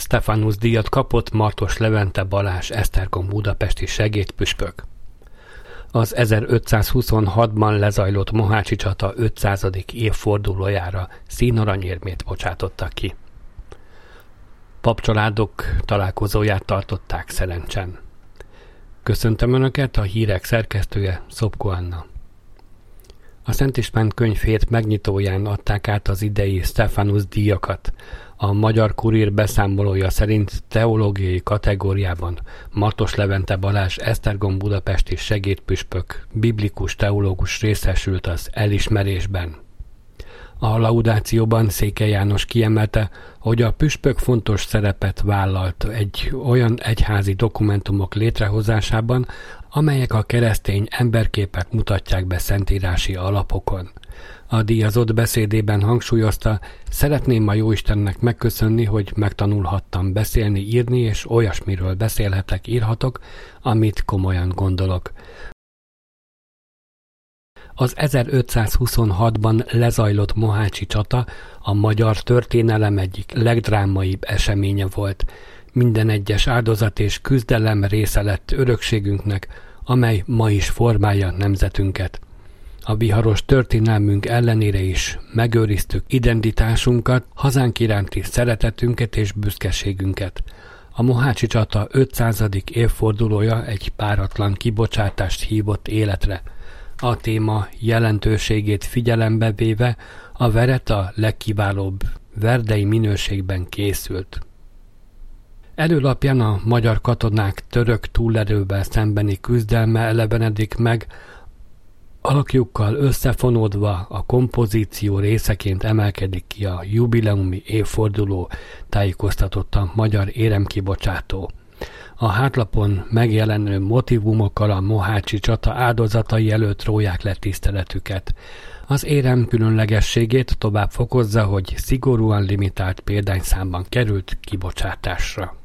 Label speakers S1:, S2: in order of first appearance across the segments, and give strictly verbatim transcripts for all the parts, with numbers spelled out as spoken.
S1: Stephanus-díjat kapott Martos Levente Balázs esztergom budapesti segédpüspök. Az ezerötszázhuszonhatban lezajlott mohácsi csata ötszázadik évfordulójára színaranyérmét bocsátottak ki. Papcsaládok találkozóját tartották Szerencsen. Köszöntöm Önöket, a hírek szerkesztője Szopko Anna. A Szent István könyvhét megnyitóján adták át az idei Stephanus-díjakat. A Magyar Kurír beszámolója szerint teológiai kategóriában Martos Levente Balázs esztergom budapesti segédpüspök, biblikus teológus részesült az elismerésben. A laudációban Székely János kiemelte, hogy a püspök fontos szerepet vállalt egy olyan egyházi dokumentumok létrehozásában, amelyek a keresztény emberképet mutatják be szentírási alapokon. A díjazott beszédében hangsúlyozta, szeretném a Jóistennek megköszönni, hogy megtanulhattam beszélni, írni, és olyasmiről beszélhetek, írhatok, amit komolyan gondolok. Az ezerötszázhuszonhatban lezajlott mohácsi csata a magyar történelem egyik legdrámaibb eseménye volt. Minden egyes áldozat és küzdelem része lett örökségünknek, amely ma is formálja nemzetünket. A viharos történelmünk ellenére is megőriztük identitásunkat, hazánk iránti szeretetünket és büszkeségünket. A mohácsi csata ötszázadik évfordulója egy páratlan kibocsátást hívott életre. A téma jelentőségét figyelembe véve a veret a legkiválóbb verdei minőségben készült. Előlapján a magyar katonák török túlerővel szembeni küzdelme elevenedik meg, alakjukkal összefonódva a kompozíció részeként emelkedik ki a jubileumi évforduló, tájékoztatott a magyar éremkibocsátó. A hátlapon megjelenő motivumokkal a mohácsi csata áldozatai előtt róják le tiszteletüket. Az érem különlegességét tovább fokozza, hogy szigorúan limitált példányszámban került kibocsátásra.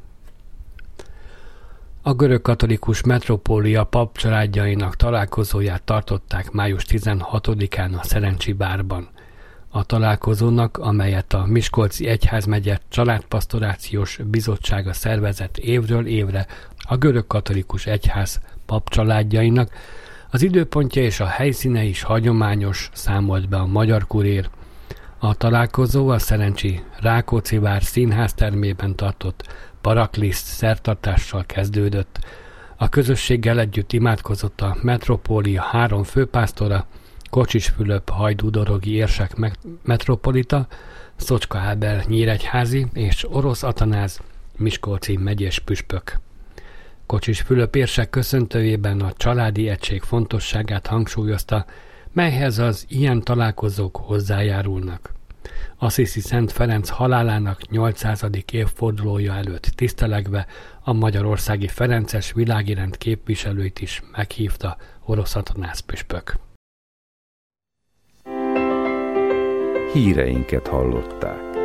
S1: A görögkatolikus metropólia papcsaládjainak találkozóját tartották május tizenhatodikán a Szerencsi bárban. A találkozónak, amelyet a Miskolci Egyházmegye Családpastorációs Bizottsága szervezett évről évre a görögkatolikus egyház papcsaládjainak, az időpontja és a helyszíne is hagyományos, számolt be a Magyar Kurír. A találkozó a szerencsi Rákóczi vár színháztermében tartott Parakliszt szertartással kezdődött. A közösséggel együtt imádkozott a metropólia három főpásztora, Kocsis Fülöp hajdúdorogi érsek metropolita, Szocska Ábel nyíregyházi és Orosz Atanáz miskolci megyés püspök. Kocsis Fülöp érsek köszöntőjében a családi egység fontosságát hangsúlyozta, melyhez az ilyen találkozók hozzájárulnak. Assisi Szent Ferenc halálának nyolcszázadik évfordulója előtt tisztelegve a magyarországi ferences világirend képviselőit is meghívta Orosz Atanáz püspök.
S2: Híreinket hallották.